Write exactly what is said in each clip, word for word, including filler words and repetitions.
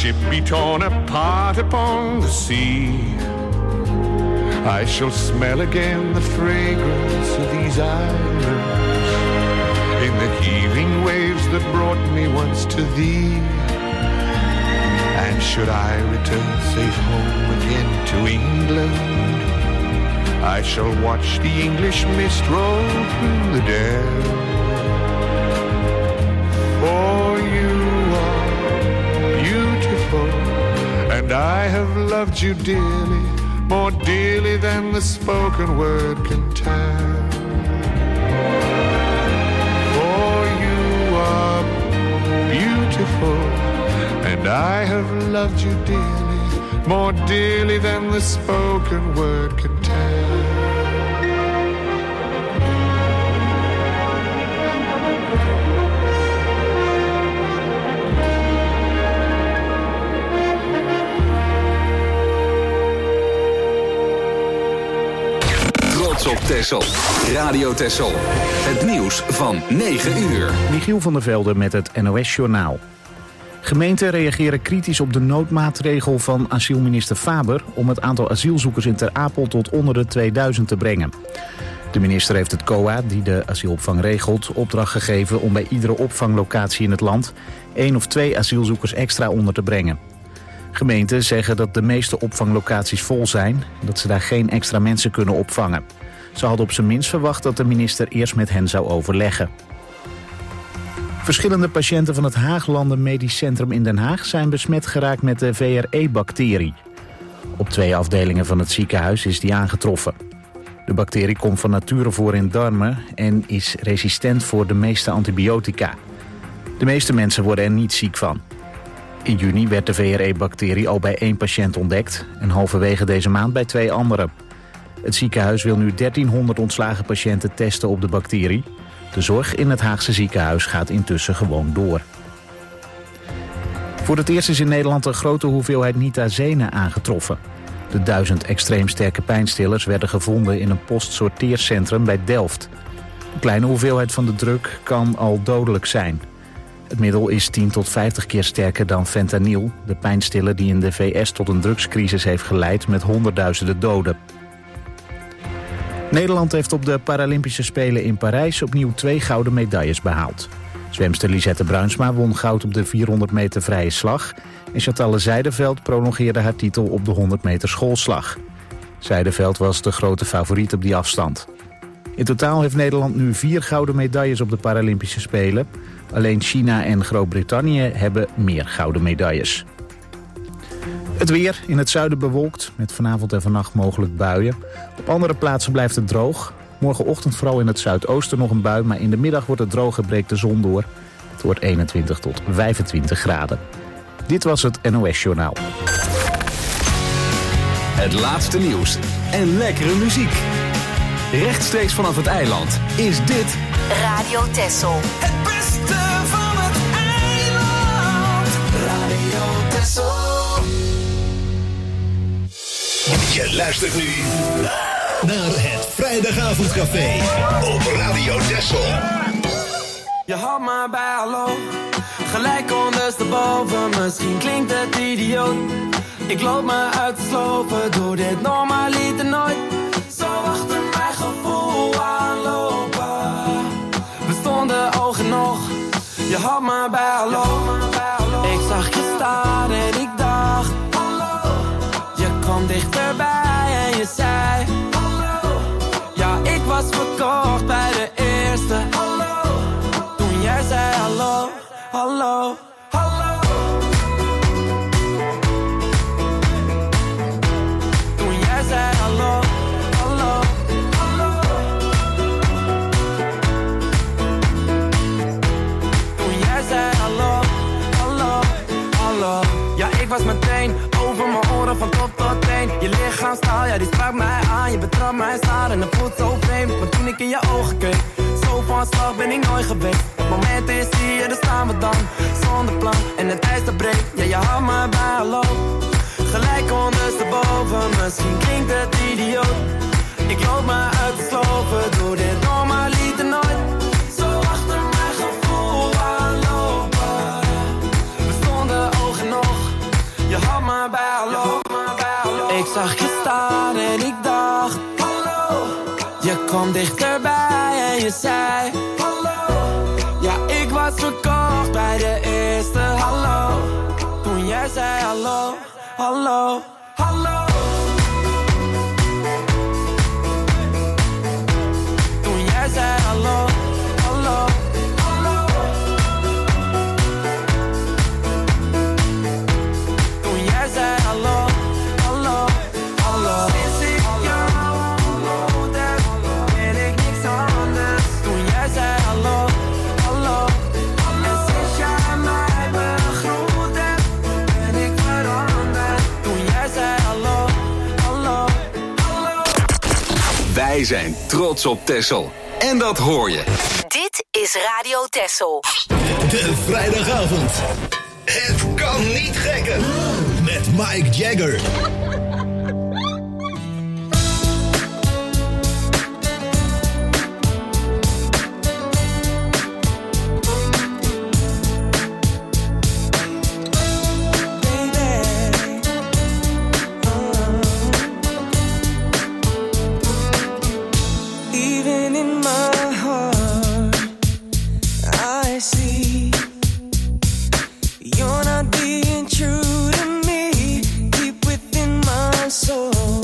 ship be torn apart upon the sea, I shall smell again the fragrance of these islands, in the heaving waves that brought me once to thee. And should I return safe home again to England, I shall watch the English mist roll through the dell. For you are beautiful, and I have loved you dearly, more dearly than the spoken word can tell. For you are beautiful, and I have loved you dearly, more dearly than the spoken word can tell. Trots op Texel. Radio Texel. Het nieuws van negen uur. Michiel van der Velde met het N O S-journaal. Gemeenten reageren kritisch op de noodmaatregel van asielminister Faber om het aantal asielzoekers in Ter Apel tot onder de tweeduizend te brengen. De minister heeft het C O A, die de asielopvang regelt, opdracht gegeven om bij iedere opvanglocatie in het land één of twee asielzoekers extra onder te brengen. Gemeenten zeggen dat de meeste opvanglocaties vol zijn en dat ze daar geen extra mensen kunnen opvangen. Ze hadden op zijn minst verwacht dat de minister eerst met hen zou overleggen. Verschillende patiënten van het Haaglanden Medisch Centrum in Den Haag zijn besmet geraakt met de V R E-bacterie. Op twee afdelingen van het ziekenhuis is die aangetroffen. De bacterie komt van nature voor in darmen en is resistent voor de meeste antibiotica. De meeste mensen worden er niet ziek van. In juni werd de V R E-bacterie al bij één patiënt ontdekt en halverwege deze maand bij twee anderen. Het ziekenhuis wil nu dertienhonderd ontslagen patiënten testen op de bacterie. De zorg in het Haagse ziekenhuis gaat intussen gewoon door. Voor het eerst is in Nederland een grote hoeveelheid nitazene aangetroffen. De duizend extreem sterke pijnstillers werden gevonden in een postsorteercentrum bij Delft. Een kleine hoeveelheid van de drug kan al dodelijk zijn. Het middel is tien tot vijftig keer sterker dan fentanyl, de pijnstiller die in de V S tot een drugscrisis heeft geleid met honderdduizenden doden. Nederland heeft op de Paralympische Spelen in Parijs opnieuw twee gouden medailles behaald. Zwemster Lisette Bruinsma won goud op de vierhonderd meter vrije slag en Chantalle Zijderveld prolongeerde haar titel op de honderd meter schoolslag. Zijderveld was de grote favoriet op die afstand. In totaal heeft Nederland nu vier gouden medailles op de Paralympische Spelen. Alleen China en Groot-Brittannië hebben meer gouden medailles. Het weer, in het zuiden bewolkt, met vanavond en vannacht mogelijk buien. Op andere plaatsen blijft het droog. Morgenochtend vooral in het zuidoosten nog een bui, maar in de middag wordt het droog en breekt de zon door. Het wordt eenentwintig tot vijfentwintig graden. Dit was het N O S-journaal. Het laatste nieuws en lekkere muziek. Rechtstreeks vanaf het eiland is dit Radio Texel. Het beste van het eiland. Radio Texel. Je luistert nu naar het Vrijdagavondcafé op Radio Texel. Je had me bij hallo, gelijk ondersteboven. Misschien klinkt het idioot. Ik loop me uit te slopen, doe dit normaliter nooit. Zo achter mijn gevoel aanlopen. We stonden oog in oog, je had me bij hallo. Ik zag je staan en ik dacht hallo. Je kwam dichterbij en je zei hallo. Ja, ik was verkocht bij de eerste hallo. Toen jij zei hallo, hallo. Was meteen over mijn oren van top tot teen. Je lichaamstaal, ja die sprak mij aan. Je betrapt mij zwaar en het voelt zo vreemd. Maar toen ik in je ogen keek, zo van slag ben ik nooit geweest. Het moment is hier, daar staan we dan. Zonder plan en het ijs dat breekt. Ja je houdt me bij hallo. Gelijk ondersteboven, misschien klinkt het idioot. Ik loop me uit te slopen, doe dit normaliter nooit. Zo achter mijn gevoel aanlopen. We stonden oog in oog. me bij, hallo. Ik zag je staan en ik dacht, hallo. Je kwam dichterbij en je zei, hallo. Ja, ik was verkocht bij de eerste hallo. Toen jij zei hallo, hallo, hallo. Toen jij zei hallo, hallo, hallo. Toen jij zei hallo, hallo, hallo. Sinds ik jou ontmoet heb, weet ik niks anders. Toen jij zei hallo, hallo. En sinds jij mij begroet hebt, ben ik veranderd. Toen jij zei hallo, hallo, hallo. Wij zijn trots op Texel. En dat hoor je. Dit is Radio Texel. De vrijdagavond. Het kan niet gekker. Met Mike Jagger. Even in my heart, I see you're not being true to me. Deep within my soul,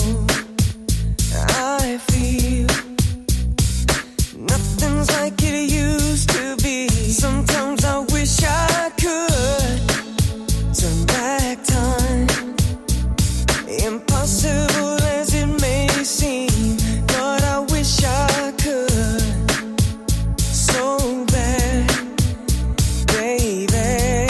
I feel nothing's like it used to be. Sometimes I wish I could turn back time. Impossible as it may seem, but I wish I could so bad, baby.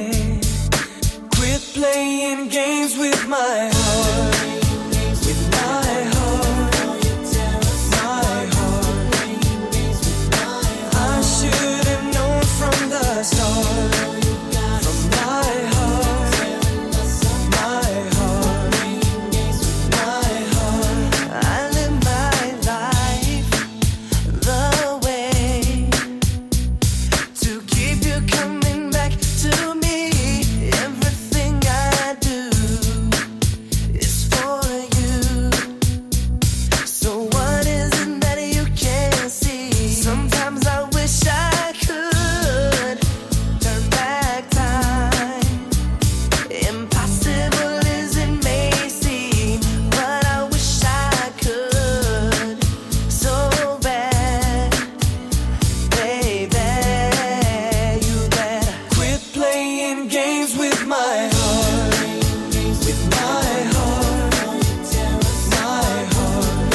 Quit playing games with my heart, with my heart, my heart. I should have known from the start, from my heart, my heart, my heart. I live my life the way to keep you coming back to me. Everything I do is for you. So what is it that you can't see? Sometimes I wish I could turn back time. Impossible as it may seem, but I wish I could so bad, baby. You better quit playing games with my heart, with my heart, my heart.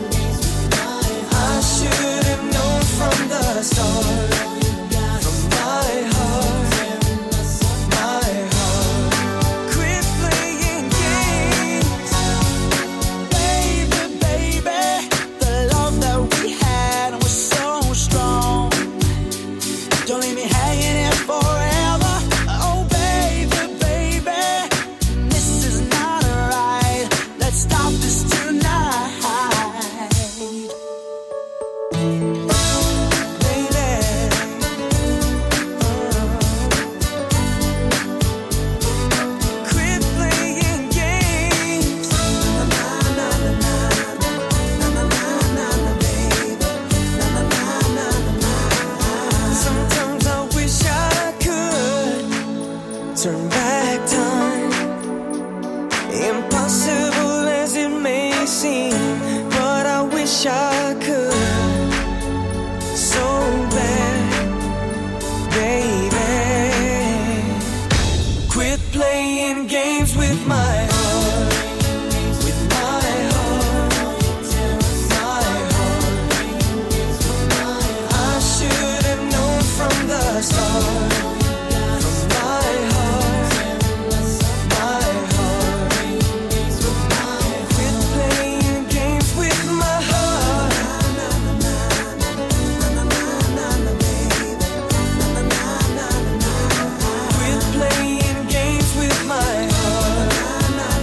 I should have known from the start, from my heart, my heart. Quit playing games, baby, baby. The love that we had was so strong. Don't leave me hanging here forever. Oh, baby, baby, this is not right. Let's stop this tonight, baby. Quit playing games. Na na na na na na na na na na, baby. Na na na na na na. Sometimes I wish I could turn back time. Impossible as it may seem, but I wish I could so bad, baby. Quit playing games with my heart, with my heart, my heart. I should have known from the start, from my heart, my heart. Quit playing games with my heart. Quit playing games with my heart.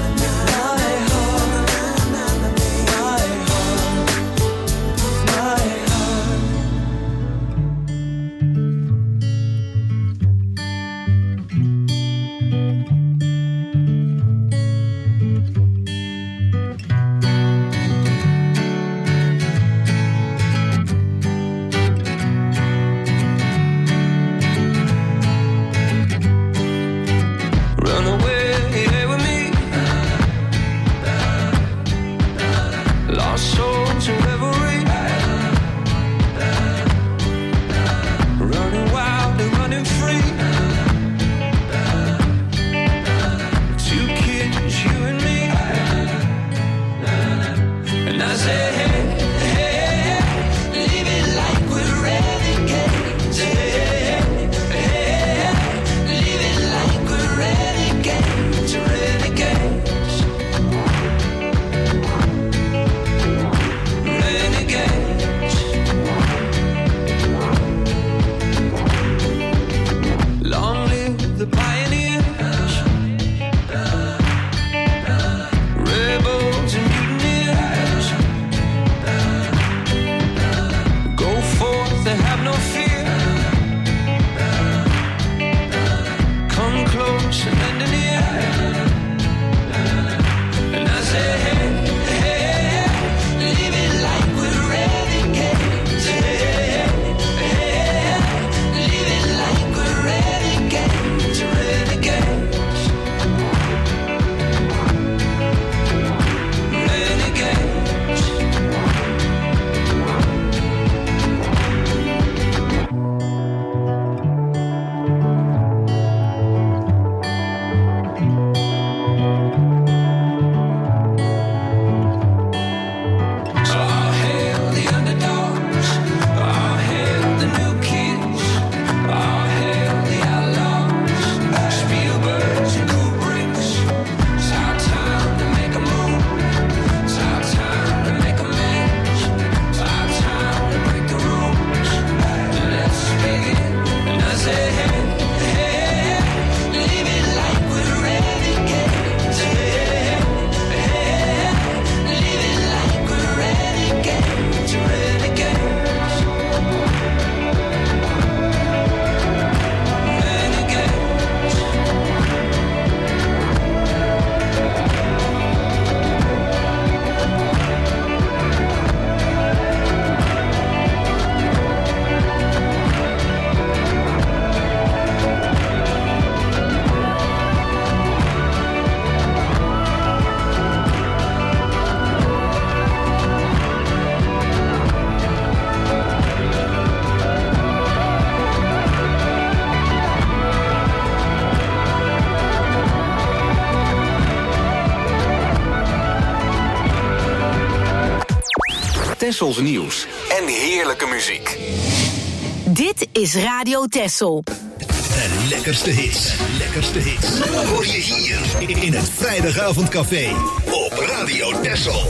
Tessels nieuws en heerlijke muziek. Dit is Radio Tessel. De lekkerste hits, lekkerste hits. Hoor je hier in het Vrijdagavondcafé op Radio Tessel.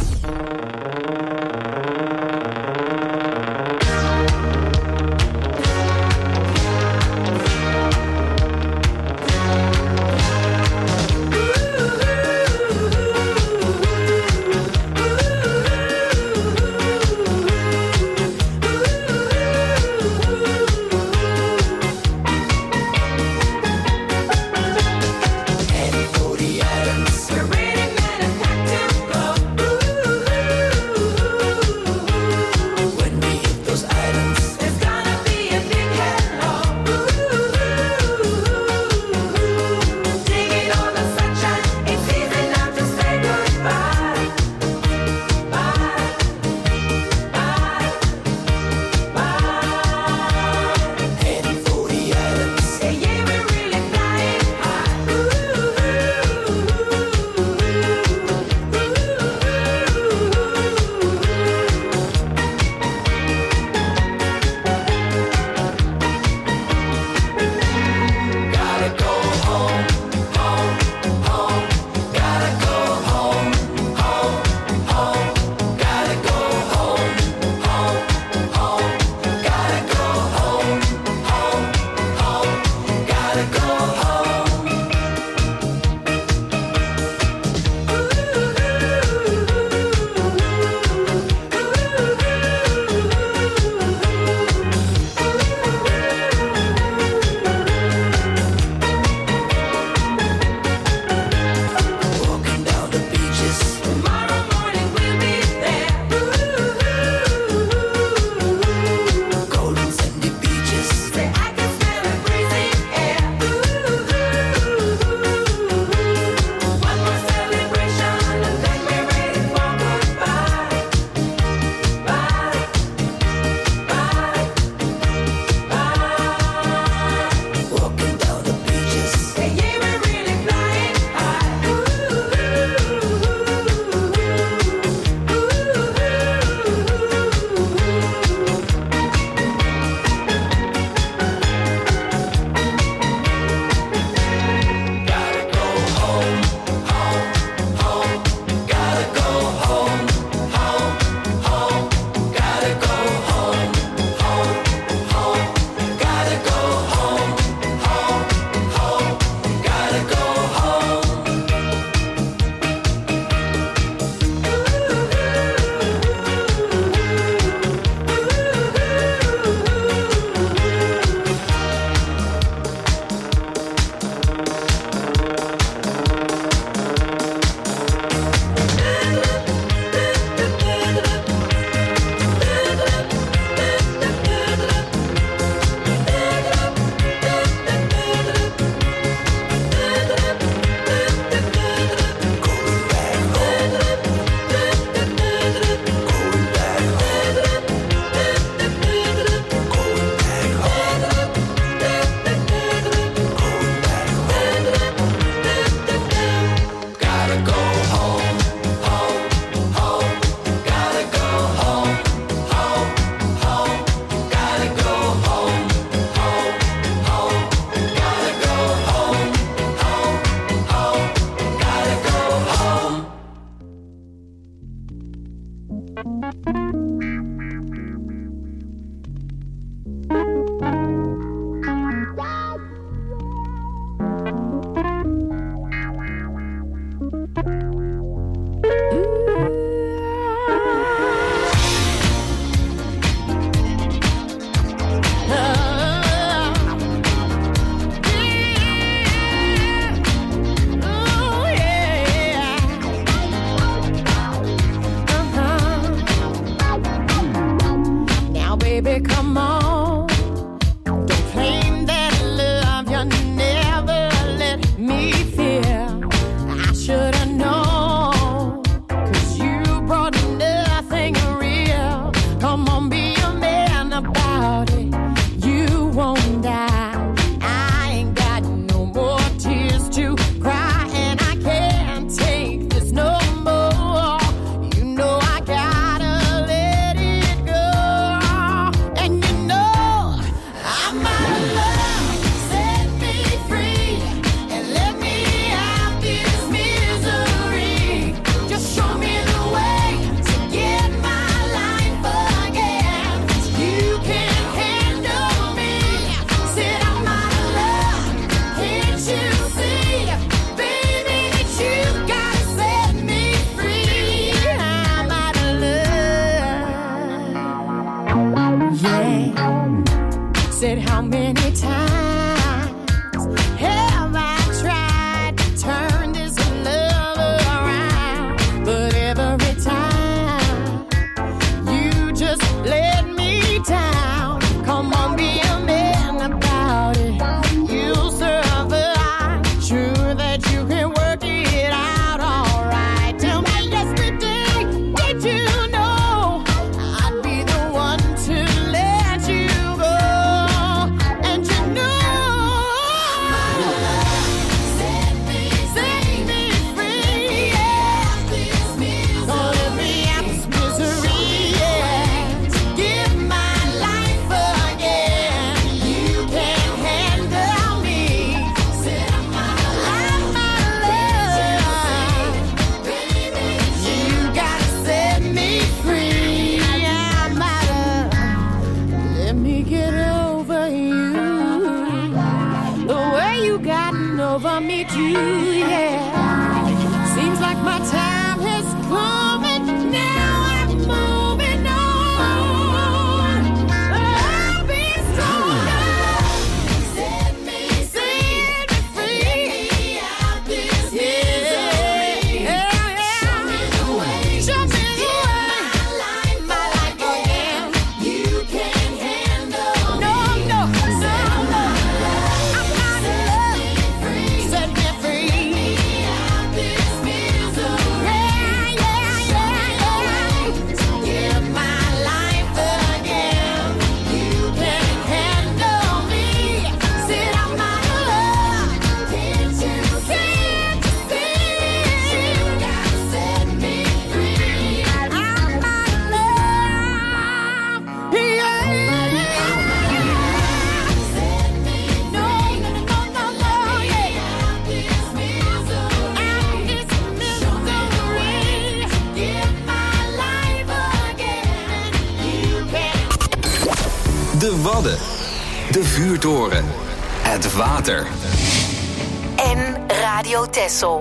de Wadden, de vuurtoren, het water. En Radio Texel.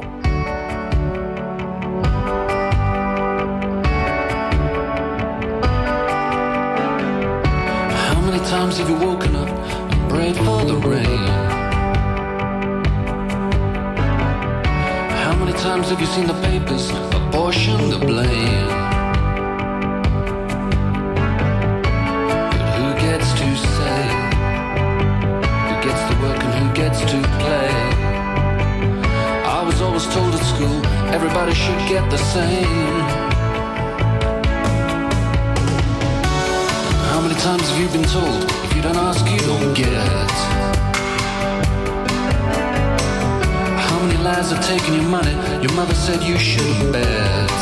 How many times have you woken up and prayed for the rain? How many times have you seen the papers apportion the blame? But who gets to say? Who gets to work and who gets to play? I was always told at school everybody should get the same. How many times have you been told if you don't ask you don't get? How many lies have taken your money your mother said you shouldn't bet?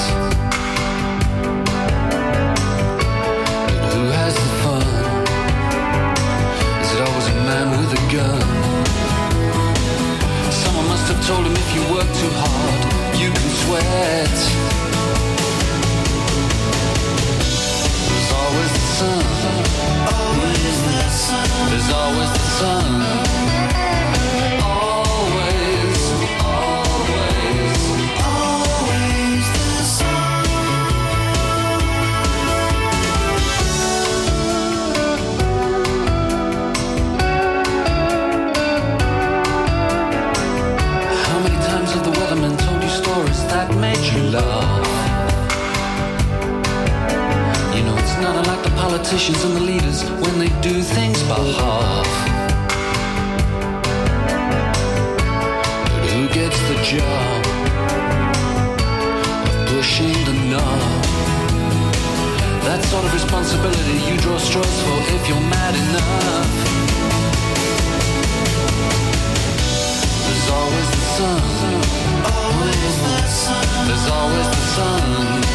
But who has the fun? Is it always a man with a gun? Someone must have told him if you work too hard you can sweat. There's always the sun. Always the sun. There's always the sun. Always, always, always the sun. How many times have the weathermen told you stories that made you laugh? It's not unlike the politicians and the leaders when they do things by half. But who gets the job of pushing the knob? That sort of responsibility you draw straws for if you're mad enough. There's always the sun. Always the sun. There's always the sun.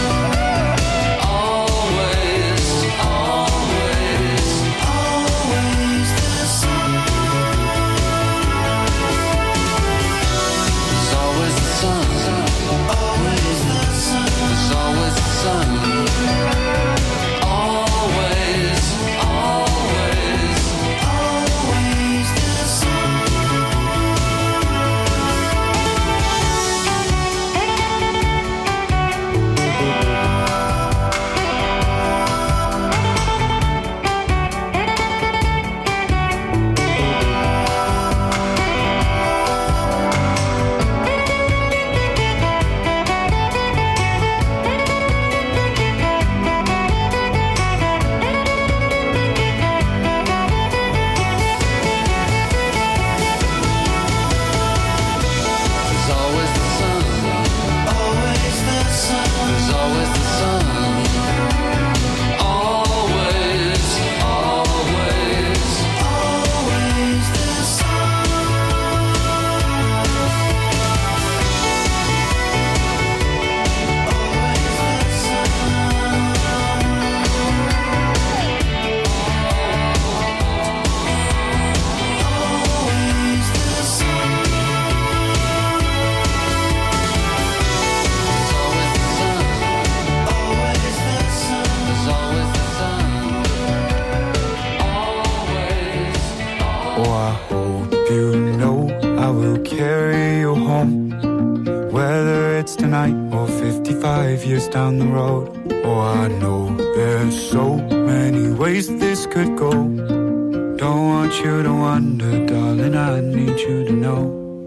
Down the road. Oh, I know there's so many ways this could go. Don't want you to wonder, darling, I need you to know.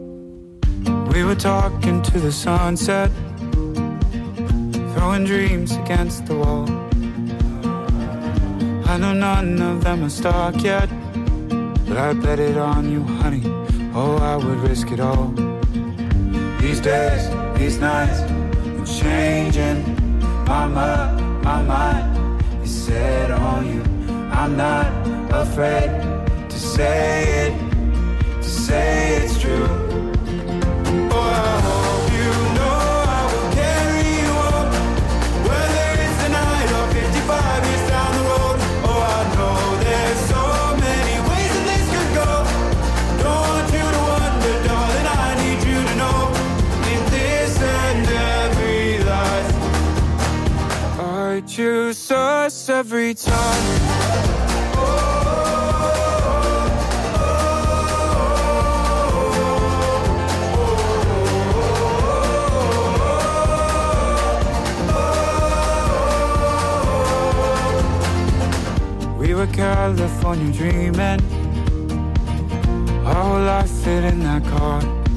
We were talking to the sunset, throwing dreams against the wall. I know none of them are stuck yet, but I bet it on you, honey. Oh, I would risk it all. These days, these nights, changing my mind, my mind is set on you. I'm not afraid to say it, to say it's true. Oh, I hope you know I will carry you on, whether it's tonight or fifty-five years down the road. Oh, I know there's so many ways that this could go. Don't want you to wonder, darling, I need you to know. In this and every life, I choose us every time. Oh, California dreaming. Our whole life fit in that car.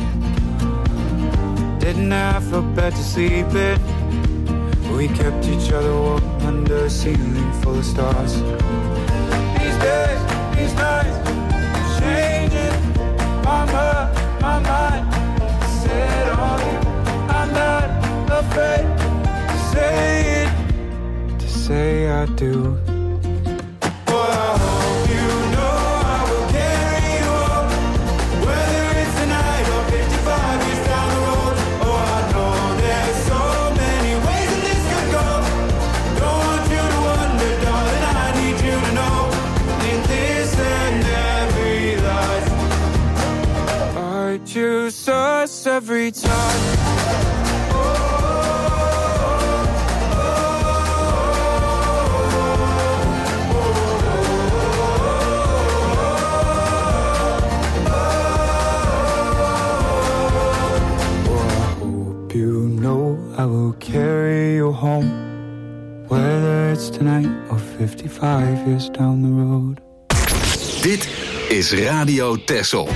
Didn't have a bed to sleep in. We kept each other warm under a ceiling full of stars. These days, these nights, changing my mind, my mind. Said all you, I'm not afraid to say it, to say I do. Choose us every time. I will carry you home, whether it's tonight or fifty-five years down the road. Dit is Radio Texel.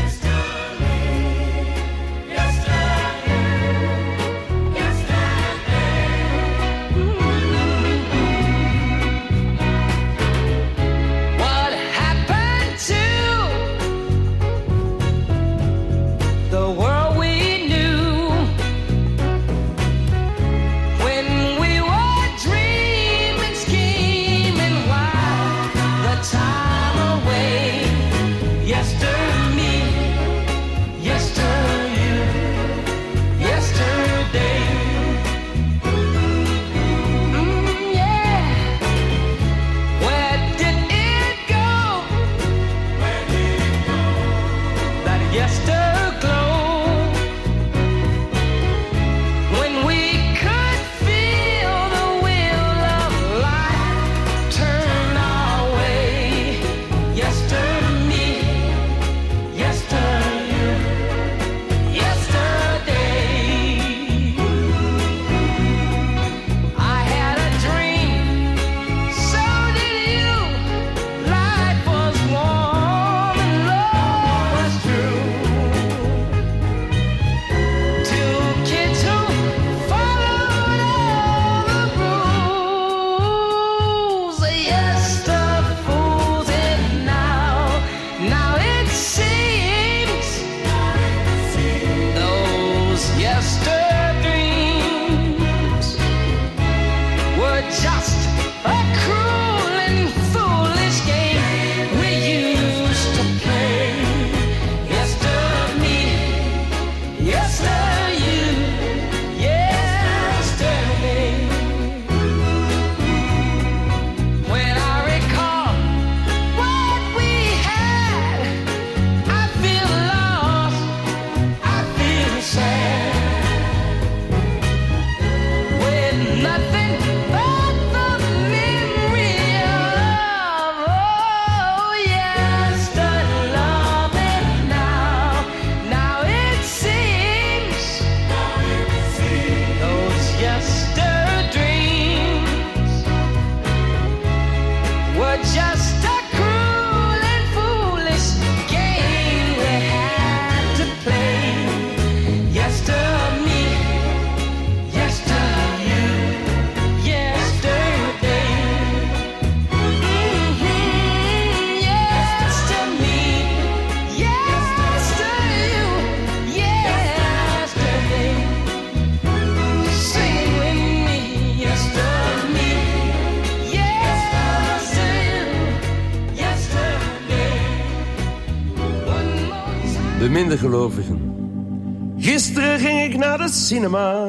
De minder gelovigen. Gisteren ging ik naar de cinema.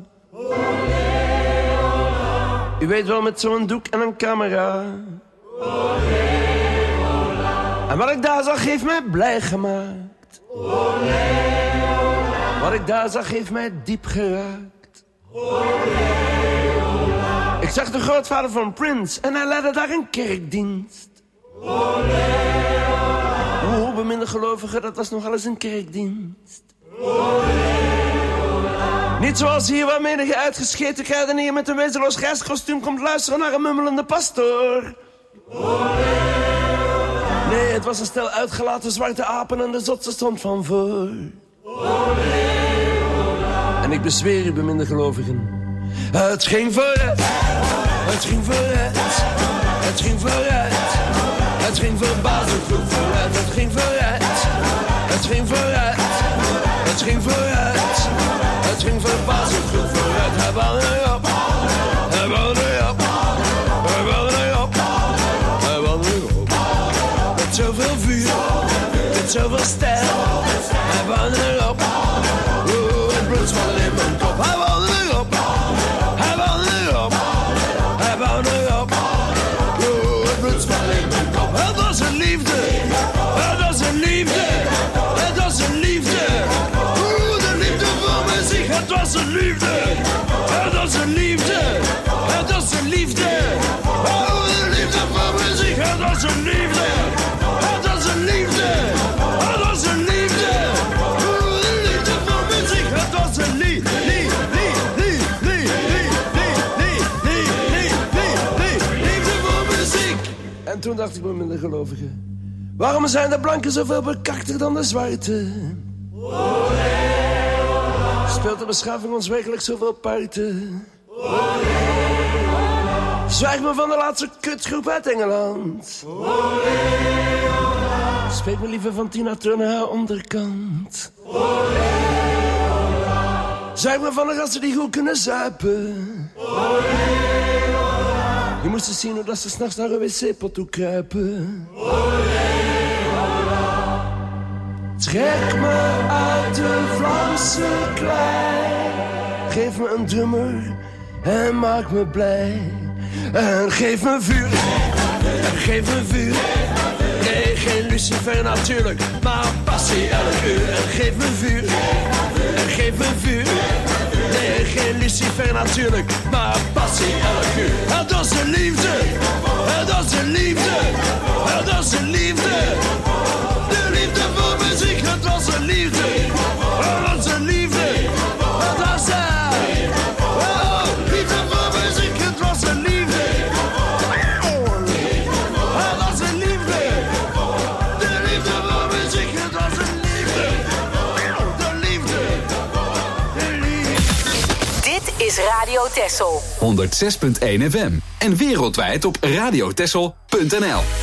U weet wel, met zo'n doek en een camera. En wat ik daar zag heeft mij blij gemaakt. Wat ik daar zag heeft mij diep geraakt. Ik zag de grootvader van Prince en hij leidde daar een kerkdienst. Hoe beminde gelovigen, dat was nogal eens een kerkdienst. Niet zoals hier, waar menige uitgescheten kruidenier met een wezenloos reiskostuum komt luisteren naar een mummelende pastoor. Nee, het was een stel uitgelaten zwarte apen en de zotse stond van voor. En ik bezweer u, beminde gelovigen. Het ging vooruit, het ging vooruit, het ging vooruit. Het ging verbazend goed vooruit, het ging vooruit, het ging vooruit, het ging vooruit. Het ging verbazend goed vooruit, hij bouwde erop, hij bouwde erop, hij bouwde erop, hij bouwde erop. Met zoveel vuur, met zoveel stijl, hij bouwde erop. Oeh, het bloed zwalde in mijn kop, hij bouwde erop, hij bouwde erop, hij bouwde erop. Oeh, het bloed zwalde in mijn kop. Het was een liefde, het was een liefde, het was een liefde. Oeh, de liefde voor muziek, het was een liefde, het was een liefde, het was een liefde. Oh, de liefde voor muziek, het was een liefde, het was een liefde, het was een liefde. Oeh, de liefde voor muziek, het was een liefde, liefde, liefde, liefde, liefde, liefde, liefde voor muziek. En toen dacht ik bij mijn gelovigen, waarom zijn de blanken zoveel bekakter dan de zwarte? Speelt de beschaving ons werkelijk zoveel parten? Zwijg me van de laatste kutgroep uit Engeland. Spreek me liever van Tina Turner haar onderkant. Zwijg me van de gasten die goed kunnen zuipen. Je moest eens zien hoe dat ze s'nachts naar een wc-pot toe kruipen. Trek me uit de Vlaamse klei. Geef me een drummer en maak me blij. En geef me vuur, en geef me vuur. Nee, geen Lucifer natuurlijk, maar passie elk uur. En geef me vuur, en geef me vuur. Nee, geen Lucifer natuurlijk, maar passie elk uur. Het was een liefde, het was een liefde, het was een liefde. De liefde voor muziek, het was een liefde, het was een liefde, het was een oh, liefde voor muziek, het was een liefde, oh, het was een liefde, de liefde voor muziek, het was een liefde, de liefde, de liefde. Dit is Radio Texel. honderd zes punt één F M en wereldwijd op radiotexel punt n l.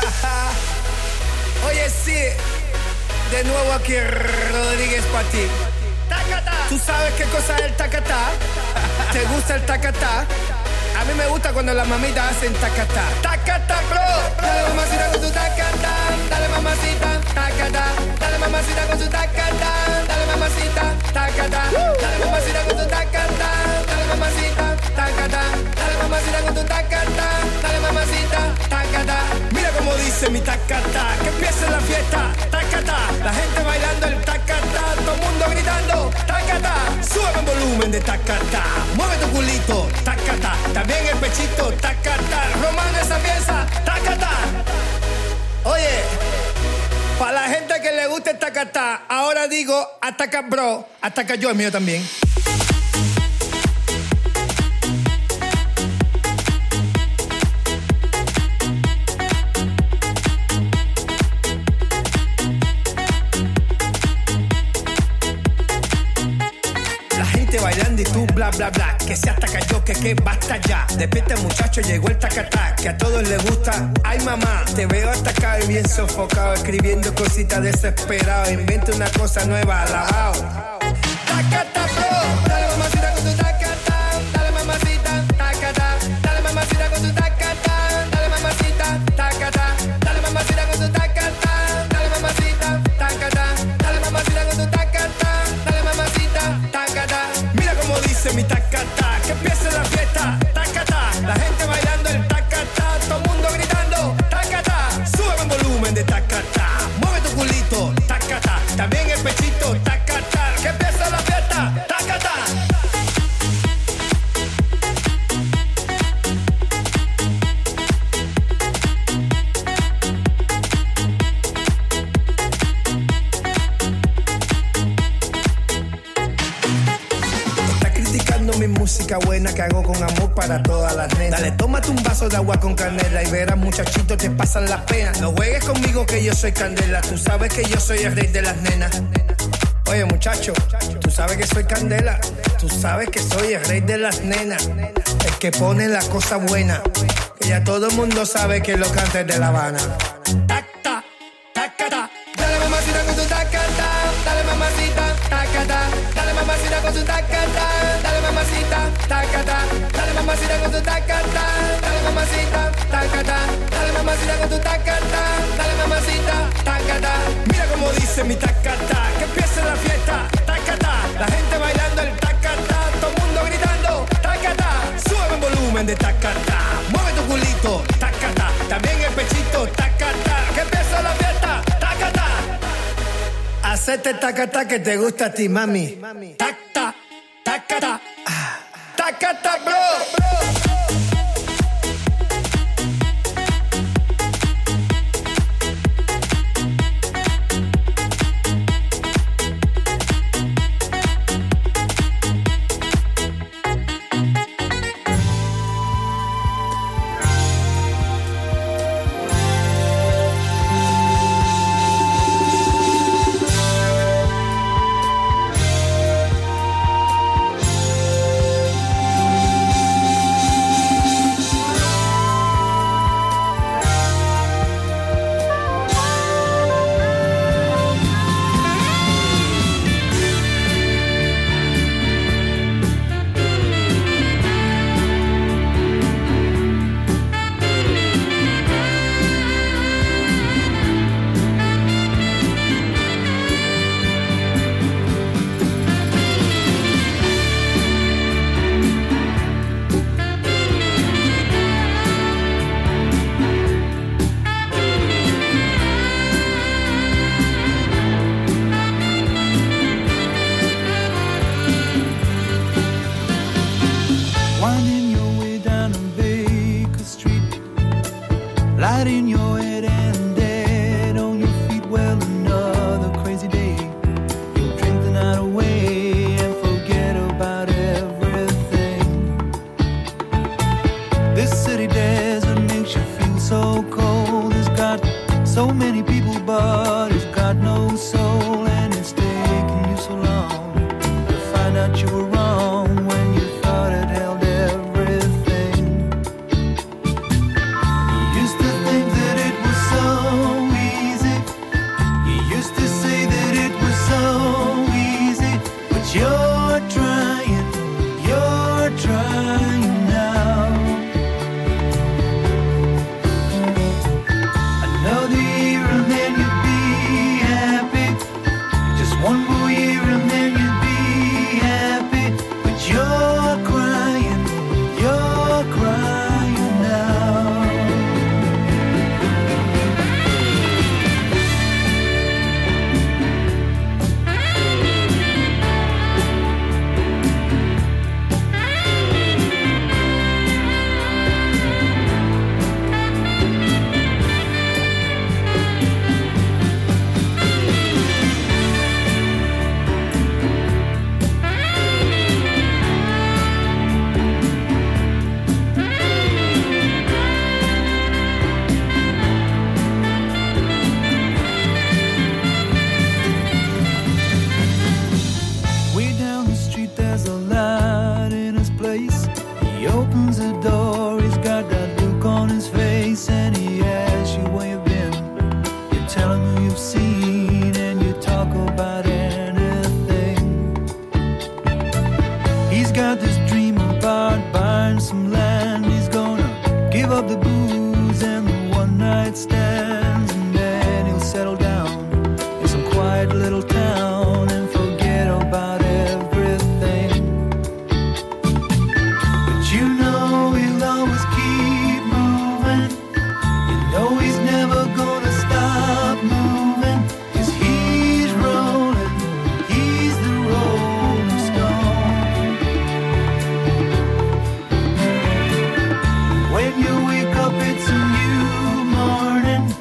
Oye, sí, de nuevo aquí Rodríguez para ti. Tacata. ¿Tú sabes qué cosa es el tacatá? ¿Te gusta el tacatá? A mí me gusta cuando las mamitas hacen tacatá. Tacatá, bro. Dale mamacita con tu tacatá. Dale mamacita, tacatá. Dale mamacita con tu tacatá. Dale mamacita, tacatá. Dale mamacita con tu tacatá. Dale mamacita, tacatá. Dale mamacita con tu tacatá. Dale mamacita, tacatá. Mira cómo dice mi tacatá. Que empiece la fiesta, tacatá. La gente bailando el tacatá. Todo el mundo gritando, tacatá. Sube el volumen de tacatá. Mueve tu culito, tacatá. También el pechito, tacatá. Romano esa pieza, tacatá. Oye, para la gente que le gusta el tacatá, ahora digo, ataca bro, ataca yo, el mío también. Bailando y tú bla bla bla, que se ataca yo, que que basta ya. Despierta muchacho, llegó el tacatá, que a todos les gusta. Ay mamá, te veo atacado y bien sofocado, escribiendo cositas desesperado. Inventa una cosa nueva, alabao. Tacatá bro, dale mamacita con tu tacatá, dale mamacita, tacatá, dale mamacita con tu tacatá, dale mamacita, tacatá, dale mamacita con tu tacatá, dale mamacita, tacatá, dale mamacita con tu tacatá, dale mamacita, tacatá. Mira cómo dice mi tacatá, que empiece la fiesta, tacatá. La gente bailando el tacatá, todo el mundo gritando, tacatá. Sube el volumen de tacatá, mueve tu culito, tacatá. También el pechito, tacatá. Que empiece la fiesta, tacatá. escuchando mi música buena que hago con amor para todas las nenas. Dale, tómate un vaso de agua con canela y verás, muchachito, te pasan las penas. No juegues conmigo que yo soy candela, tú sabes que yo soy el rey de las nenas. Oye, muchacho, tú sabes que soy candela, tú sabes que soy el rey de las nenas, el que pone la cosa buena, que ya todo el mundo sabe que lo canta es de La Habana. Tacta, tacata, dale mamacita con tu tacata, dale mamacita, tacata, dale mamacita con tu tacata, dale mamacita, tacata, dale mamacita con tu tacata, dale mamacita, tacata, dale mamacita con tu tacata, dale mamacita, tacata. Mira como dice mi tacata, que empiece la fiesta, tacata, la gente bailando el tacata, todo el mundo gritando, tacata, sube el volumen de tacata, mueve tu culito, tacata, también el pechito, tacata, que empiece la fiesta, tacata. Hacete tacata que te gusta a ti, mami. Tacata, tacata, tacata, bro. When you wake up, it's a new morning.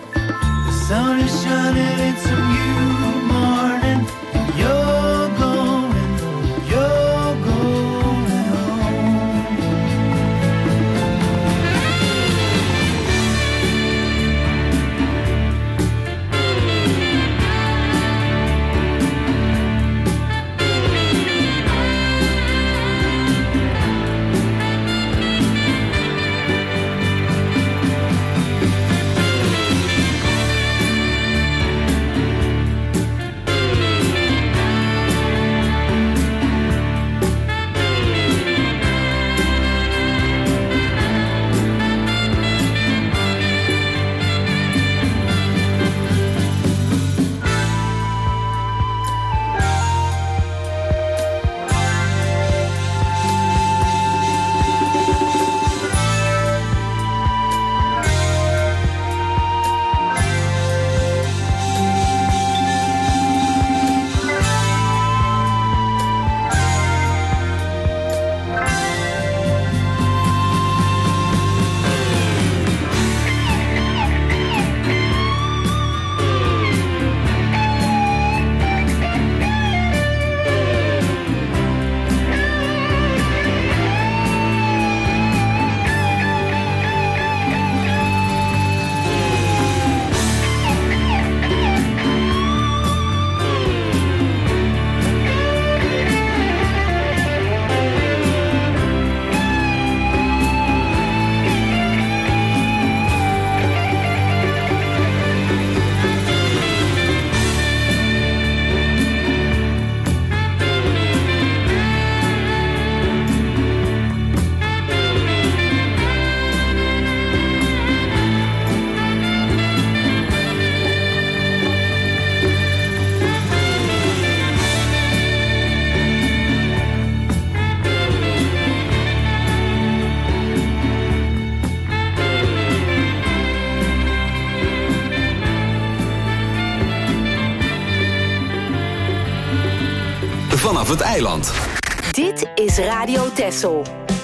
vanaf het eiland. Dit is Radio Texel.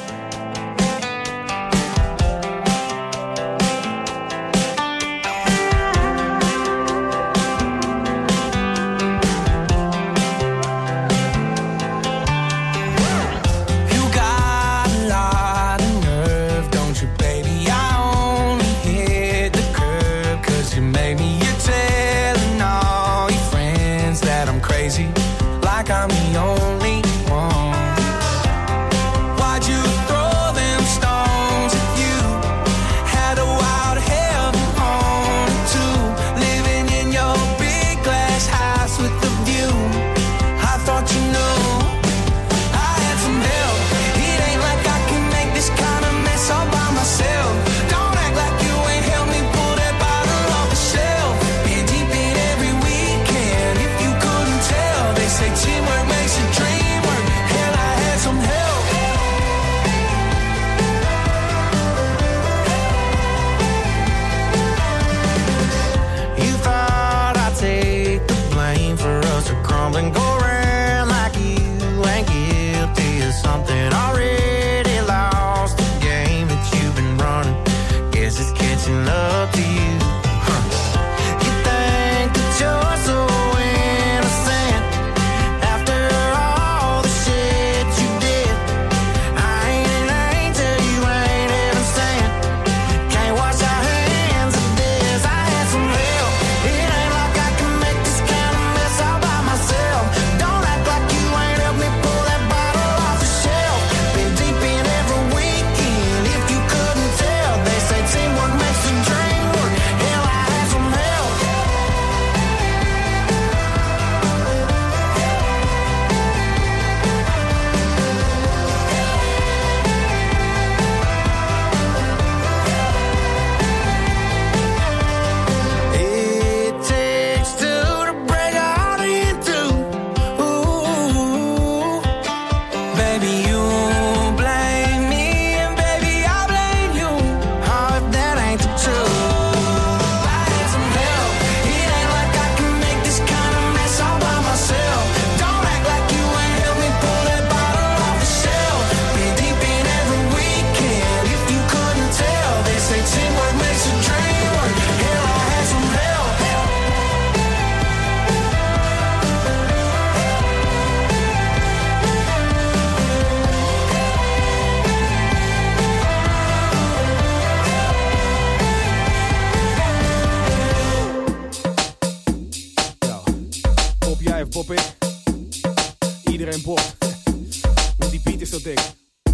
Like I'm the only one. Why'd you throw them stones at you? Had a wild heaven on it too. Living in your big glass house with the view. I thought you knew I had some help. It ain't like I can make this kind of mess all by myself. Don't act like you ain't helped me pull that bottle off the shelf. Been deep in every weekend. If you couldn't tell, they say teamwork makes a dream work. Hell, I had some help. You thought I'd take the blame for us to crumble and go around like you ain't guilty of something already lost. The game that you've been running, guess it's catching up to you. Huh. You think that you're so innocent after all the shit you did. I ain't an angel, you ain't even sent. Can't wash our hands of this. I had some help. It ain't like I can make this kind of mess all by myself. Don't act like you ain't helped me pull that bottle off the shelf. Been deep in every weekend. If you couldn't tell, they say teamwork makes the dream work. Hell, I had some help. It takes two to break a heart in two. Ooh, baby, you blame me, and baby, I blame you. Oh, if that ain't the truth. I had some help. It ain't like I can make this kind of mess all by myself. Don't act like you ain't helped me pull that bottle off the shelf. Been deep in every weekend. If you couldn't tell, they say teamwork makes a dream work. Hell, I had some help. Pop jij of pop ik? Iedereen popt. Want die beat is zo dik.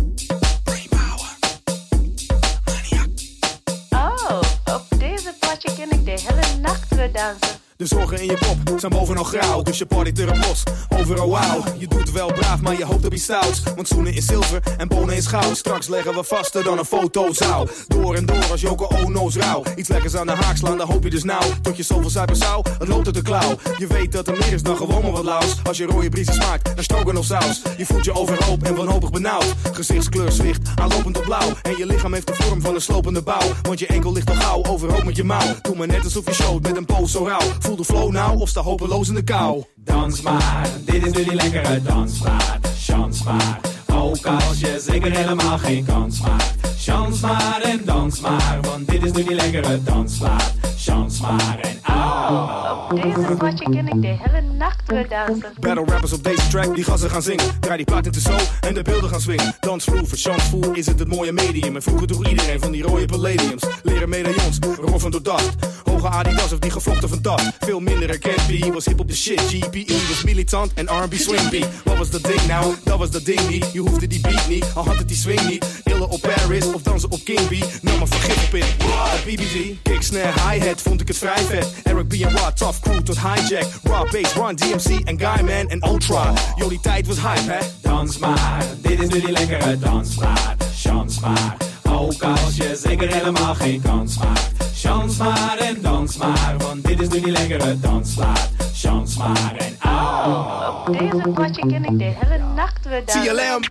Oh, op deze potje ken ik de hele nacht weer dansen. De zorgen in je pop zijn bovenal grauw, dus je partyt er een bos. Overal wauw, je doet wel braaf, maar je hoopt op iets stouts. Want zoenen is zilver en bonen is goud. Straks leggen we vaster dan een fotozaal. Door en door als Joko Ono's rauw. Iets lekkers aan de haak slaan, dan hoop je dus nou. Tot je zoveel zuipen zou, het loopt uit de klauw. Je weet dat er meer is dan gewoon maar wat laus. Als je rode briesen smaakt, naar stroganoff saus. Je voelt je overhoop en wanhopig benauwd. Gezichtskleur zwicht, aanlopend op blauw. En je lichaam heeft de vorm van een slopende bouw. Want je enkel ligt al gauw, overhoop met je mouw. Doe maar net alsof je showt met een poos zo rauw. Voel de flow nou of sta hopeloos in de kou. Dans maar, dit is nu die lekkere dansmaat. Chans maar, ook als je zeker helemaal geen kans maakt. Chans maar en dans maar, want dit is nu die lekkere dansmaat. Chans maar en au. Op deze potje ken ik de hele nacht weer dansen. Battle rappers op deze track, die gassen gaan zingen. Draai die plaat in de zo en de beelden gaan swingen. Dansvloer, voor chansvoer is het het mooie medium. En vroeger droeg iedereen van die rode palladiums. Leren medaillons, roffen door dust. Hoge Adidas of die gevlochten van das. Veel minder herkend, B was hip op de shit. G P E was militant en R and B swing beat. Wat was dat ding nou? Dat was dat ding niet. Je hoefde die beat niet, al had het die swing niet. Illen op Paris of dansen op King B. Nam maar vergif op in. B B G, kick, snare, hi-hat, vond ik het vrij vet. Eric B en Rod, tough crew tot hijack. Raw bass, Run D M C en Guyman en Ultra. Yo, die tijd was hype, hè? Dans maar, dit is nu die lekkere dansmaat. Chans maar, ook als je zeker helemaal geen kans maakt. Chans maar en dans maar, want dit is nu die lekkere dansmaat. Chans maar en au. Op deze potje ken ik de hele nacht weer dansen. T L M.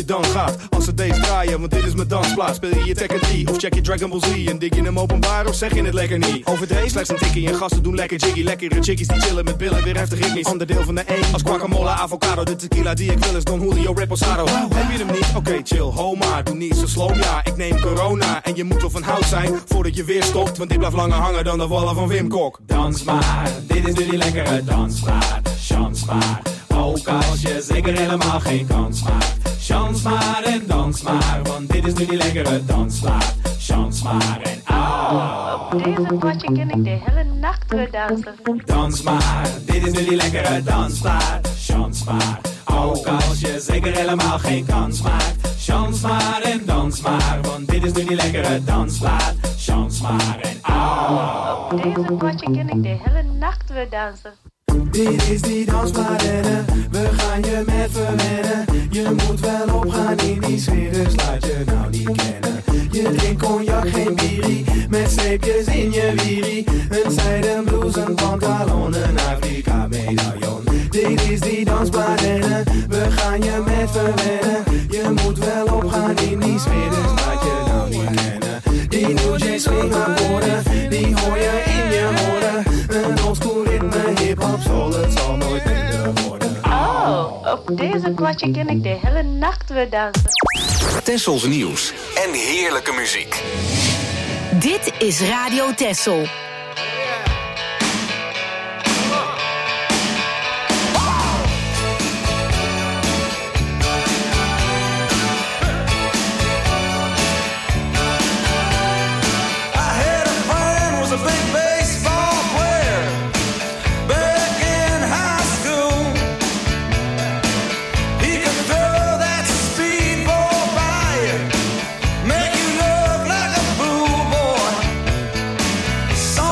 dan gaat. Als ze deze draaien, want dit is mijn dansplaats. Speel je je Tekken drie of check je Dragon Ball Z? En dik je hem openbaar of zeg je het lekker niet? Overdreven, slechts een tikkie en gasten doen lekker jiggy. Lekkere chickies die chillen met billen, weer heftig ritmisch. Onderdeel van de één, als guacamole, avocado. De tequila die ik wil is Don Julio Reposado. Heb je hem niet? Oké, okay, chill, ho maar. Doe niet zo slow, ja, ik neem corona. En je moet wel van hout zijn, voordat je weer stopt. Want dit blijft langer hangen dan de wallen van Wim Kok. Dans maar, dit is nu die lekkere dansplaat. Chans maar, ook als je zeker helemaal geen kans maakt. Chans maar en dans maar, want dit is nu die lekkere dansplaat. Chans maar en au. Op deze potje kan ik de hele nacht weer dansen. Dans maar, dit is nu die lekkere dansplaat. Chans maar, ook als je zeker helemaal geen kans maakt. Chans maar en dans maar, want dit is nu die lekkere dansplaat. Chans maar en au. Op deze potje kan ik de hele nacht weer dansen. Dit is die dansplaat, we gaan je met verwennen. Je moet wel opgaan in die sfeer, dus laat je nou niet kennen. Je drinkt cognac, geen bierie, met streepjes in je wierie. Een zijden blouse, een pantalon, een Afrika medaillon. Dit is die dansplaat, we gaan je met verwennen. Je moet wel opgaan in die sfeer, dus laat je nou niet kennen. Die New J swing akkoorden, die hoor je in je woorden. Een oldschool ritme, hip-hop, soul, het zal nooit minder worden. Oh, op deze potje kan ik de hele nacht weer dansen. Tessels nieuws en heerlijke muziek. Dit is Radio Tessel. Some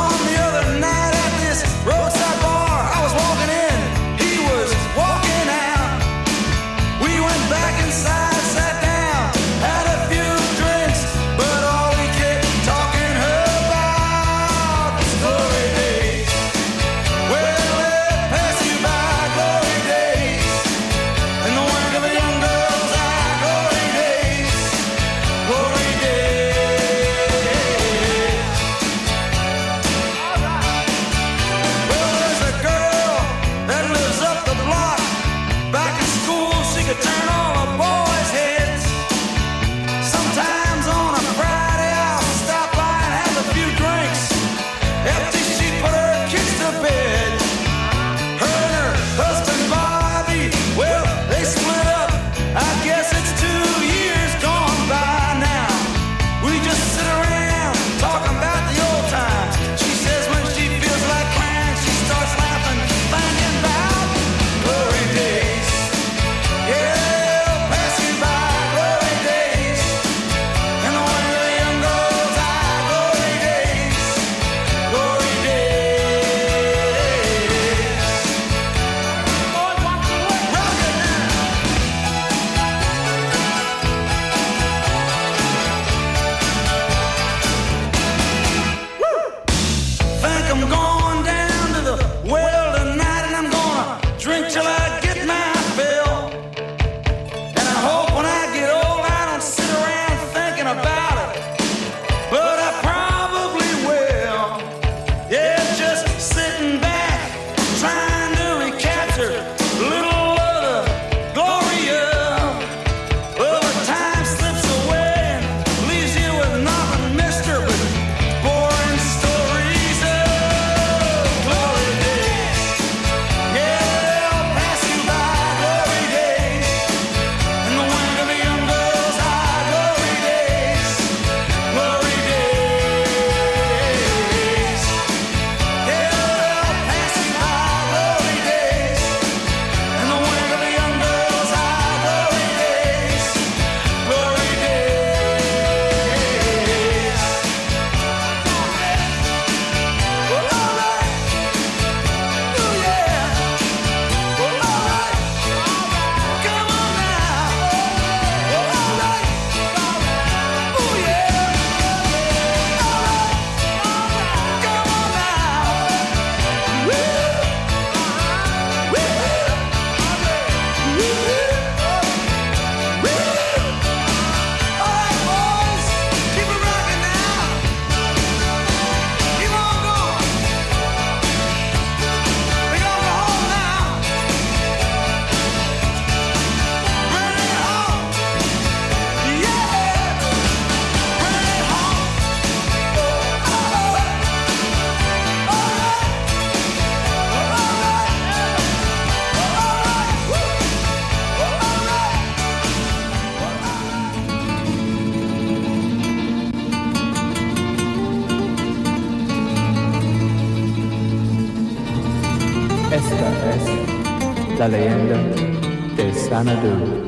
Esta es la leyenda de Xanadu.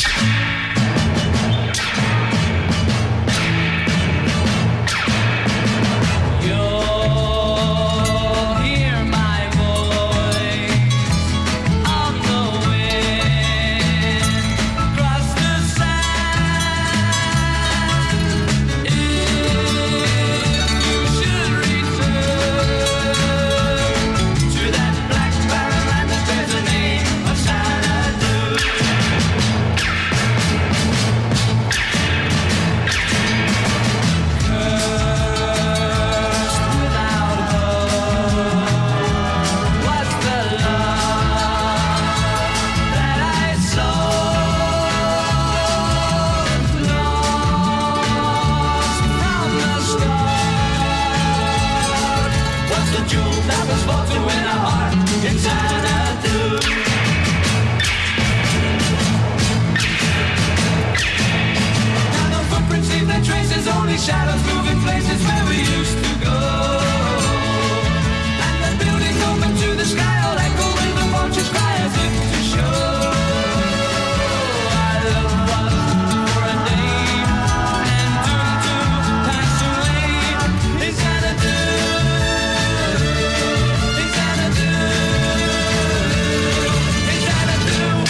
Shadows moving places where we used to go. And the buildings open to the sky, all echo when the vultures cry as if to show our love was for a day and doomed to pass away. It's Xanadu, it's Xanadu, it's Xanadu.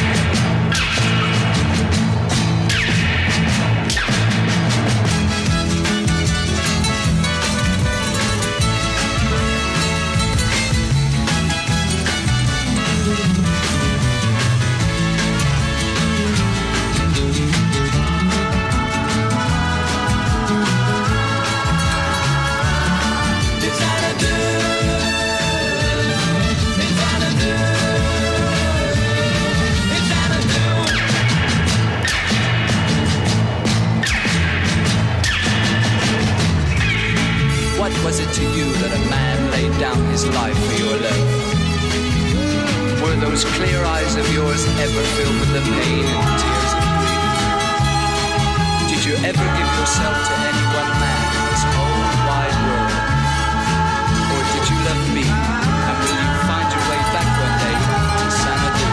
What was it to you that a man laid down his life for your love? Were those clear eyes of yours ever filled with the pain and tears of grief? Did you ever give yourself to any one man in this whole wide world? Or did you love me, and will you find your way back one day to Xanadu?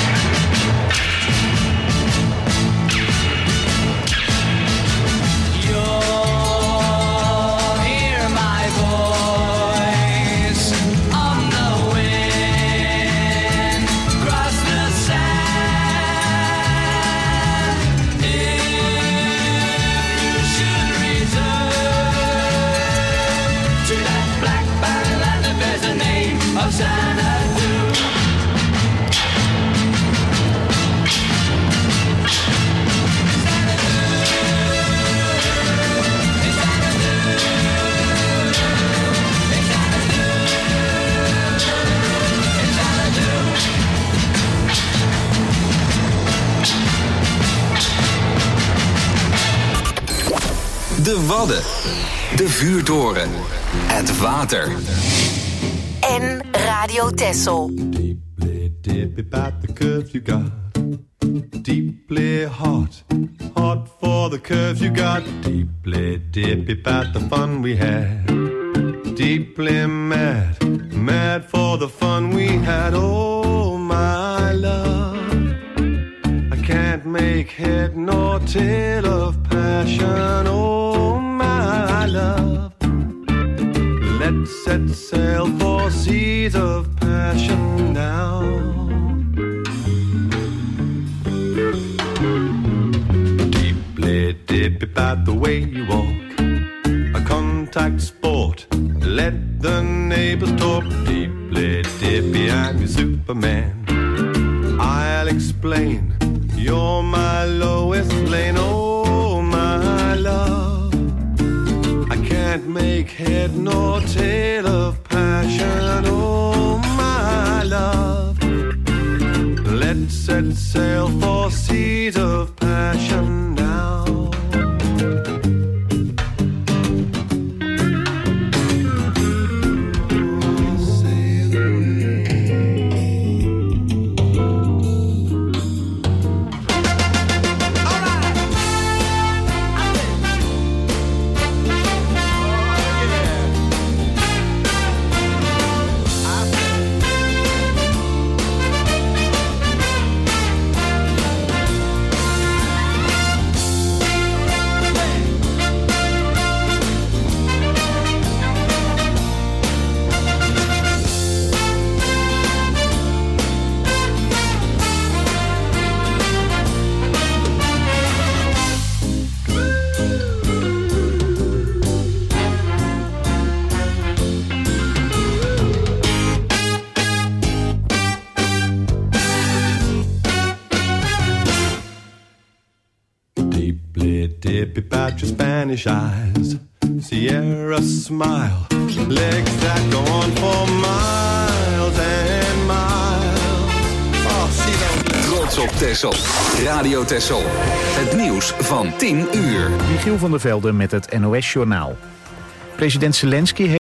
De Wadden, de vuurtoren, het water. En Radio Texel. Deeply dip about the curves you got. Deeply hot, hot for the curves you got. Deeply dip about the fun we had. Deeply mad, mad for the fun we had. Oh my love, I can't make head nor tail of passion. Oh my love, let's set sail for seas of passion now. Deeply dip about the way you walk, a contact sport, let the neighbors talk. Deeply dippy, I'm your Superman, I'll explain, you're my lowest lane. Oh my love, I can't make head nor tail of passion. Oh my love, let's set sail for seas of passion now. dip about your Spanish eyes. Sierra smile, legs that go on for miles and miles. Oh, see those. Trots op Texel. Radio Texel. Het nieuws van tien uur. Michiel van der Velde met het N O S-journaal. President Zelensky heeft